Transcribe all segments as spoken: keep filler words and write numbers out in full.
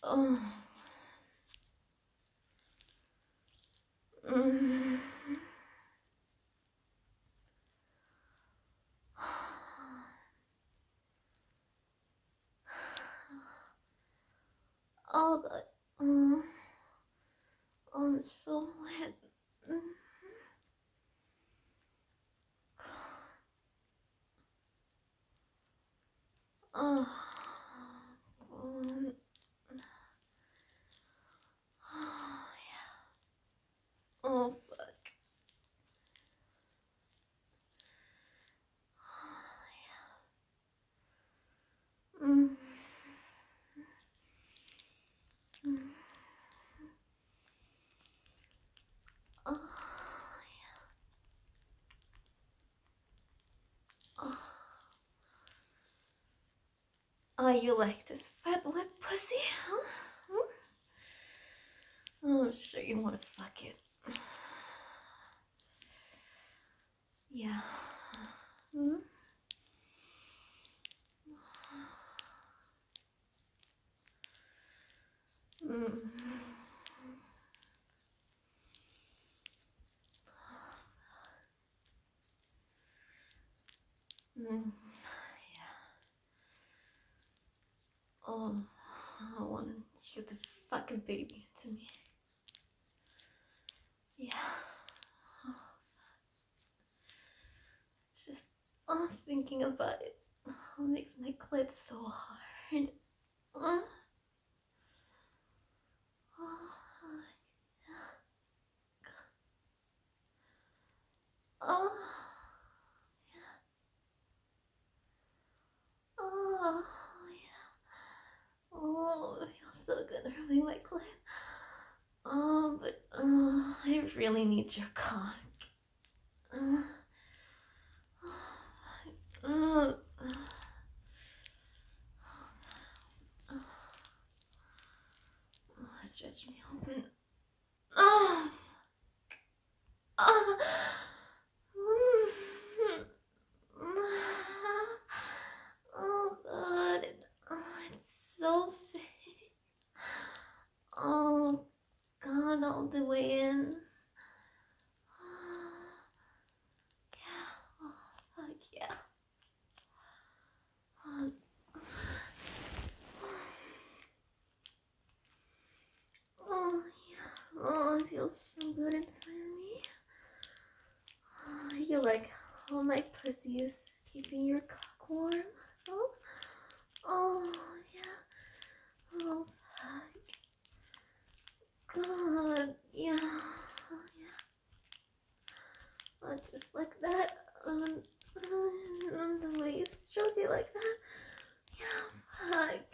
Oh. Mm. Oh god. Mm. I'm so wet. Mm. Oh. Mm. Oh yeah. Oh fuck. Oh, yeah. Mm. Mm. Oh yeah. Oh. Oh, you like this fat wet pussy, huh? Huh? Oh, I'm sure you want to fuck it. Yeah. Hmm? Mm. Mm. Yeah. Oh, I want you to fucking baby to me. Yeah. Just oh, thinking about it oh, makes my clit so hard. Uh, oh, oh, yeah. Oh, yeah. Oh, it feels so good rubbing my clit. Oh, but uh, I really need your cock. Uh, uh, uh, stretch me open. Oh, oh, oh God, oh, it's so big. Oh God, all the way in. Yeah, oh fuck yeah. Oh, oh yeah, oh it feels so good inside of me. Oh, you like how my pussy is keeping your cock warm? Oh, oh yeah. Oh fuck. God, yeah. Oh yeah. Oh, just like that. Um, um, the way you stroke it like that. Yeah, fuck.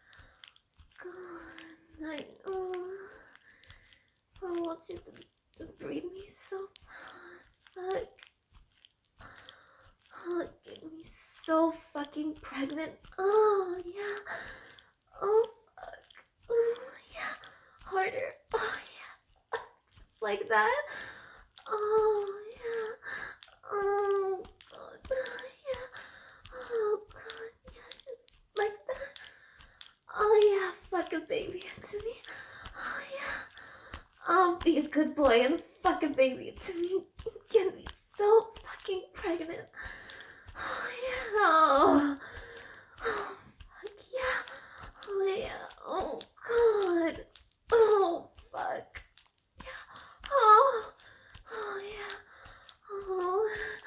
God, I oh, I want you to, to breathe me so fuck. Oh, get me so fucking pregnant. Oh yeah. Oh fuck. Oh yeah. Harder. Oh yeah. Just like that. Oh yeah. Oh god. Yeah. Oh god. Yeah. Just like that. Oh yeah. Fuck a baby into me. Oh yeah. I'll be a good boy and fuck a baby into me. Get me so fucking pregnant. Oh yeah. Oh. Oh, fuck yeah. Oh yeah. Oh god. Oh fuck. Yeah. Oh. Oh yeah. Oh.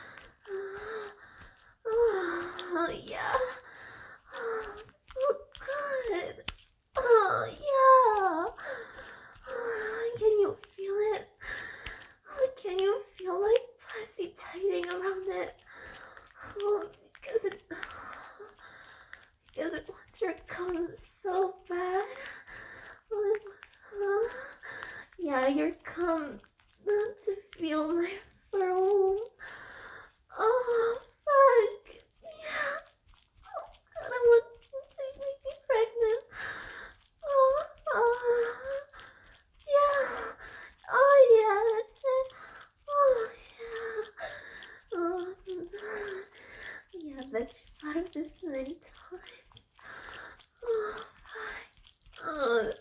Oh yeah. Oh, so good. Oh yeah. Oh, can you feel it? Oh, can you feel like pussy tightening around it? Oh, because it. Because it wants your cum so bad. Uh, yeah, your cum not to feel my fur. Oh, fuck. Yeah. Oh, God, I want to make me pregnant. Oh, oh. Yeah. Oh, yeah, that's it. Oh, yeah. Oh, yeah, I bet you thought of this many times. Oh, fuck. Oh,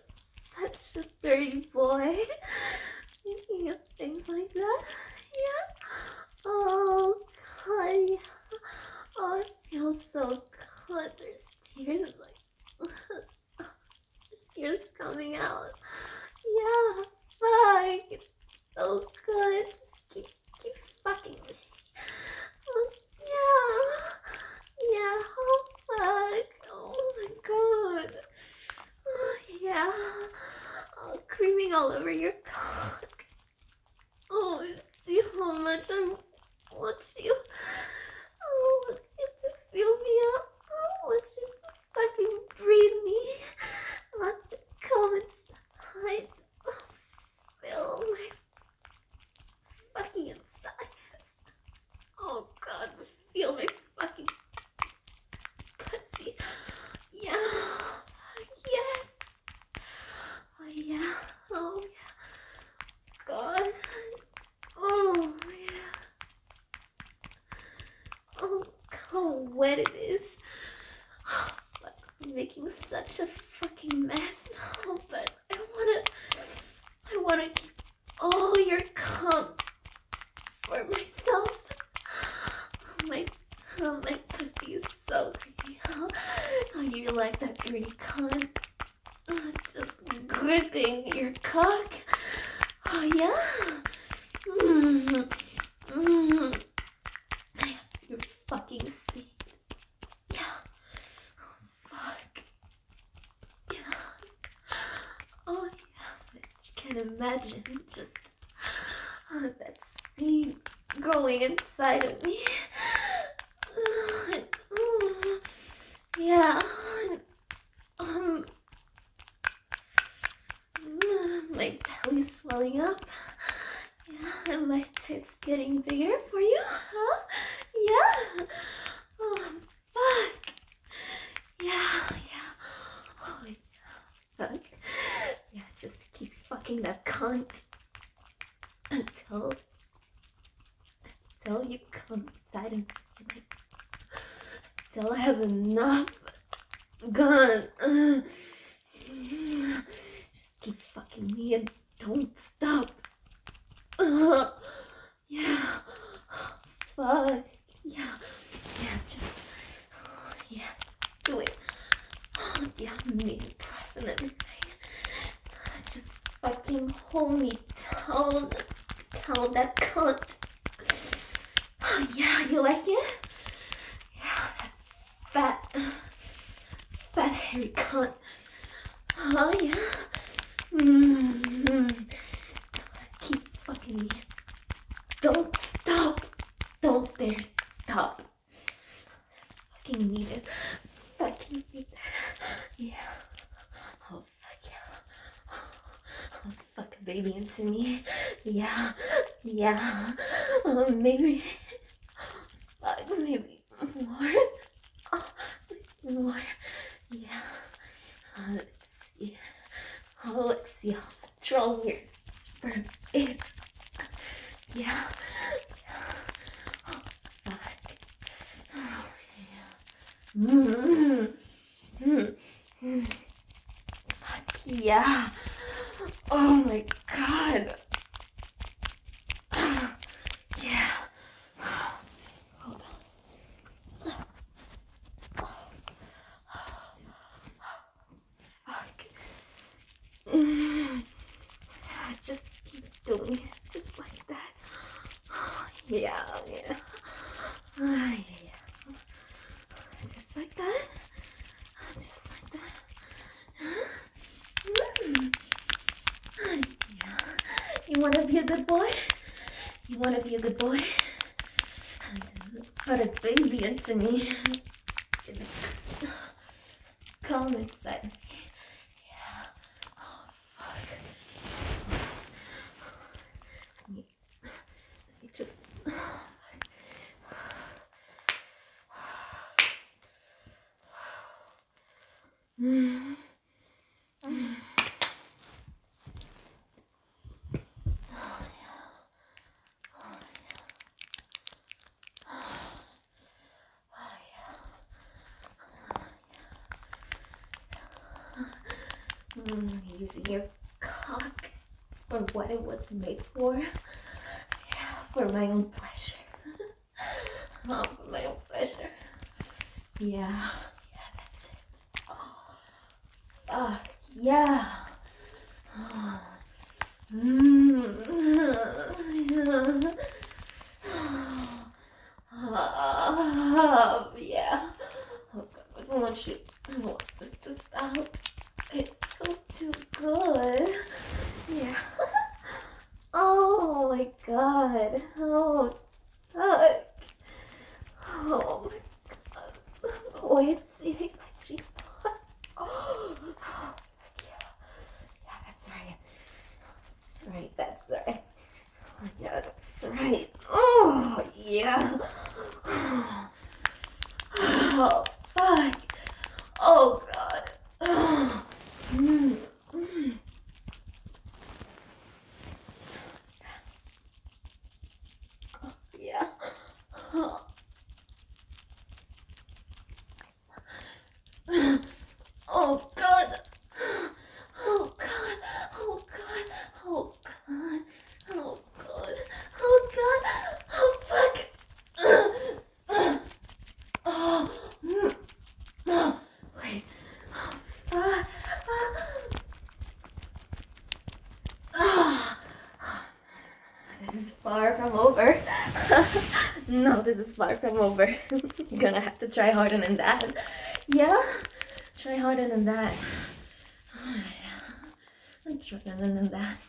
fingers coming out. Yeah, fuck. It's so good. Just keep, keep fucking me. Oh, yeah. Yeah, oh fuck. Oh my god. Oh, yeah. Oh, creaming all over your cock. Oh, see how much I want you. Oh, I want you to feel me up. I want you to fucking breathe me. I want to come inside. Feel my fucking inside. Oh god, feel my fucking pussy. Yeah. Yes. Oh yeah. Oh yeah. God. Oh yeah. Oh, how wet it is. But I'm making such a fucking mess. Oh, but I wanna, I wanna keep all your cum for myself. Oh, my, oh, my pussy is so creepy. How, how you like that dirty cunt? Oh, just gripping your cock. Oh yeah. Mm-hmm. Mm-hmm. Your fucking seat. Yeah. Oh, fuck. Yeah. Oh yeah. But you can imagine just uh, that seed growing inside of me. Uh, uh, yeah. Um. My belly's swelling up. Yeah, and my tits getting bigger for you, huh? Yeah. Oh, fuck. Yeah, yeah. Oh, yeah. Fuck. Yeah, just keep fucking that cunt until, until you come inside of me. Until I have enough gun. Uh, just keep fucking me and don't stop. Uh, yeah. Fuck. Yeah. Yeah, just. Yeah, do it. Yeah, maybe press and everything. Just fucking hold me down. Down that cunt. Yeah, you like it? Yeah, that fat, fat hairy cunt. Oh, yeah. Mm-hmm. Keep fucking me. Don't stop. Don't dare stop. Fucking need it. Fucking need it. Yeah. Oh, fuck yeah. Oh, fuck a baby into me. Yeah. Yeah. Oh, maybe. Fuck, maybe more. Oh, more. Yeah. Uh, let's see. Oh, let's see how strong your sperm is. Yeah. Yeah. Oh, fuck. Oh, yeah. Mm-hmm. Mm-hmm. Fuck yeah. Oh my god. Yeah. Hold on. Fuck. Mm. Just keep doing it. Just like that. Yeah, yeah. Ah, yeah, yeah. Just like that. Just like that. Mm. Yeah. You wanna be a good boy? You wanna be a good boy? Put a baby into me. Come inside me. Yeah. Oh, fuck. Let me, let me just. Mm. Mm. Oh, yeah. Oh, yeah. Oh, yeah. Mm, using your cock for what it was made for. Yeah, for my own pleasure. Oh, for my own pleasure. Yeah. Yeah, that's it. Oh, fuck yeah. Mm, yeah. Ah, yeah. Oh God, I don't want you. I don't want this to stop. It feels too good. Yeah. Oh my God. Oh, fuck. Oh my God. Oh, it's eating my G spot. Oh, yeah. Yeah, that's right. That's right. That's right. Yeah, that's right. Oh, yeah. Oh, fuck. Oh, God. Oh. Mm. Mm. Yeah. Oh. Oh, God. Oh, God. Oh, God. Oh, God. Oh, God. Oh, God. Oh, fuck. Oh, mm. Oh, wait. Oh, fuck. Ah. This is far from over. No, this is far from over. You're gonna have to try harder than that. Yeah? Try harder than that. Oh, yeah. Try harder than that.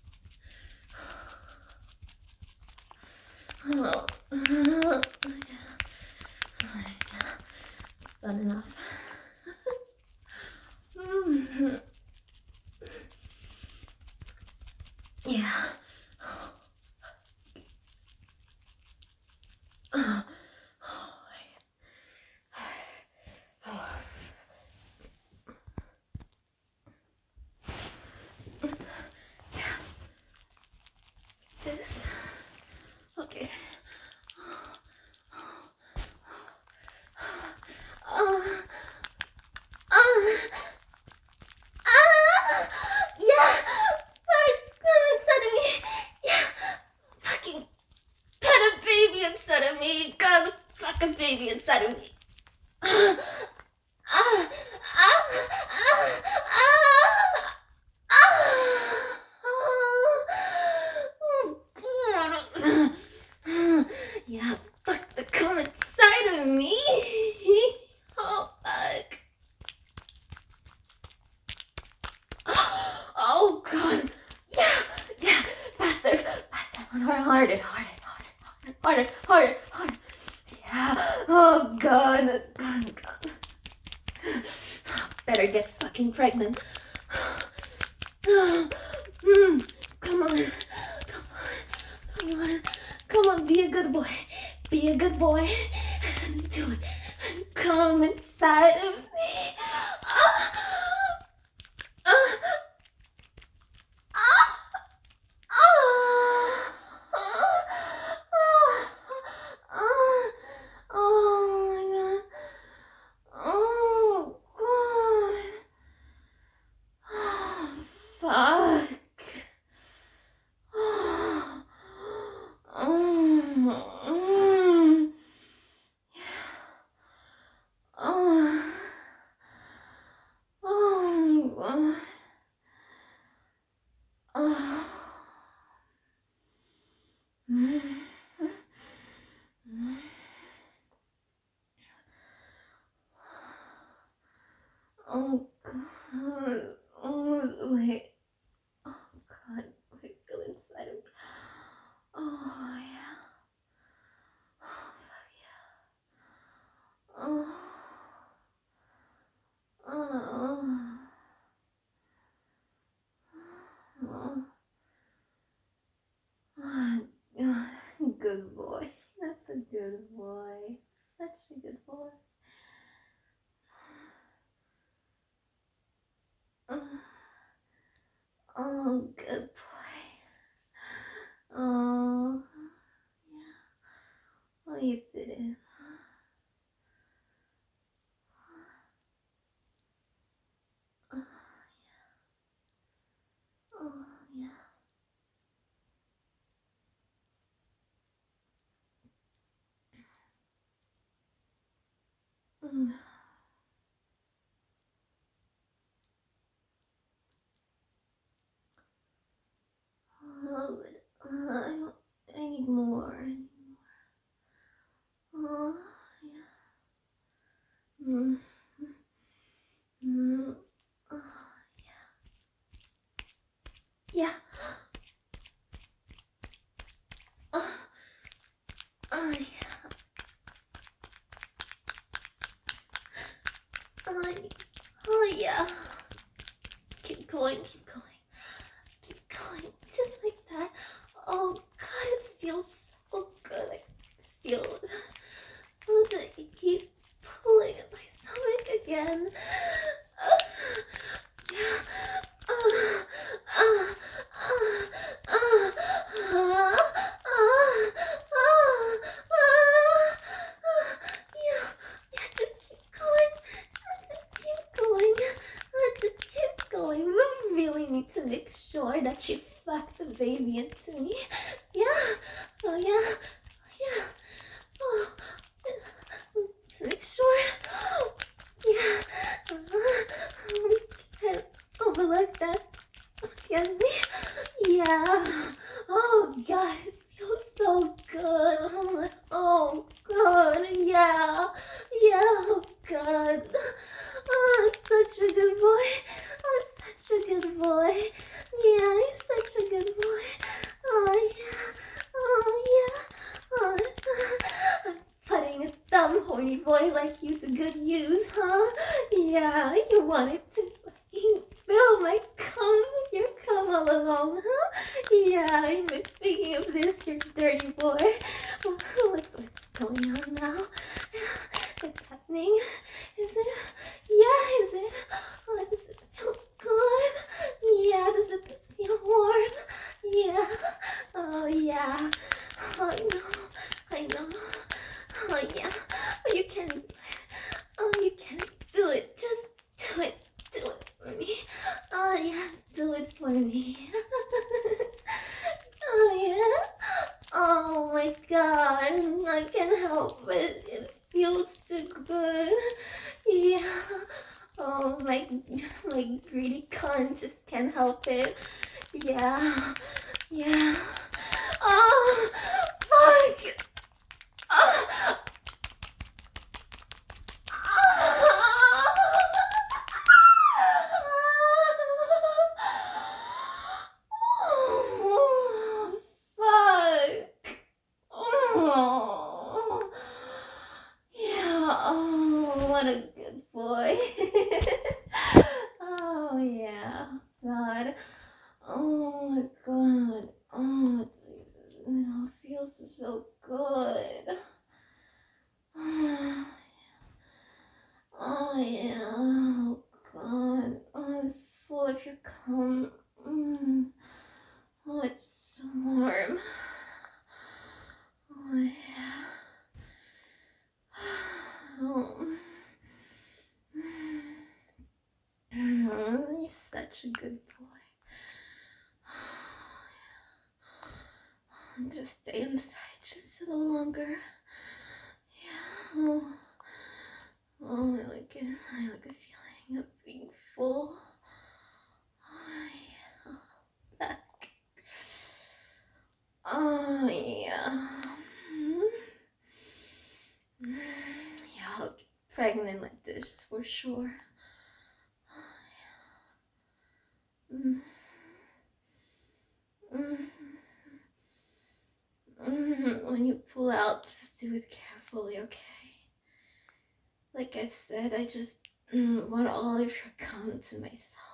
Oh. Oh, yeah. Not enough. Mm. Yeah. Oh. This. Okay. Oh. Oh. Ah! Yeah! Fuck! Come inside of me! Yeah! Fucking put a baby inside of me! Got a fucking baby inside of me! Ah! Ah! Ah! Ah! Ah! Ah! Oh, God! Yeah, fuck the come inside of me! Oh, fuck! Oh, God! Yeah! Yeah! Faster! Faster! Harder! Harder! Harder! Harder! Harder! Harder! Yeah! Oh, God! God! God! Better get fucking pregnant. Mm, come on. Come on. Come on. Come on. Be a good boy. Be a good boy. Do it. Come inside of me. Ah! Ah! Ah! Ah! Ah! Ah! Oh my God. Oh God. Oh, fuck. Oh, mm, mm. Oh, oh, God. Oh. Mm, mm. Oh, God. Oh, wait. Oh, God. Wait, go inside of me. Oh, yeah. Oh, fuck yeah. Oh. Oh. Oh. Oh, God. Good boy. That's a good boy. Such a good boy. Oh, oh, good boy. Oh, yeah. Oh, you did it. Oh, oh, yeah. Mm. Yeah. Oh, oh yeah. Oh, oh yeah. Keep going, keep going. Keep going. Just like that. Oh god, it feels so good. I feel it. Oh, that you keep pulling at my stomach again. Uh, yeah. Uh, uh, uh, uh, uh, uh, uh, uh, yeah, yeah, just keep going. Just keep going. Just keep going. We really need to make sure that you fuck the baby into me. Yeah. Oh yeah. Yeah. Oh. To make sure. Yeah. Uh-huh. Over like that. Get me? Yeah. Oh god, it feels so good. Oh, my, oh god, yeah. Yeah, oh god. Oh, such a good boy. Oh, such a good boy. Yeah, he's such a good boy. Oh yeah. Oh yeah. Oh, I'm putting a thumb, horny boy, like you's a good use, huh? Yeah, you wanted to fucking fill my cum with your cum all along, huh? Yeah, I've been thinking of this, you dirty boy. What's, what's going on now? What's happening? Is it? Yeah, is it? Oh, does it feel good? Yeah, does it feel warm? Yeah. Oh, yeah. Oh, I know. I know. Oh, yeah. Oh, you can do it. Oh, you can do it. Just do it. Do it for me. Oh, yeah. Do it for me. Oh, yeah. Oh, my God. I can't help it. It feels too good. Yeah. Oh, my, my greedy con just can't help it. Yeah. Yeah. Oh, fuck. Oh. Oh, fuck. Oh. Yeah. Oh, what a good boy. Oh, yeah. God. Oh, my God. Oh, Jesus. Oh, it feels so good. Oh yeah, oh god, oh, I'm full of your cum. Mm. Oh, it's so warm. Oh yeah. Oh. You're such a good boy. Just stay inside just a little longer. Yeah. Oh. Oh, I like it. I like the feeling of being full. Oh, yeah. Back. Oh, yeah. Yeah, I'll get pregnant like this for sure. Mm. Mm. Mm. When you pull out, just do it carefully, okay? Like I said, I just mm, want all of your cum to myself.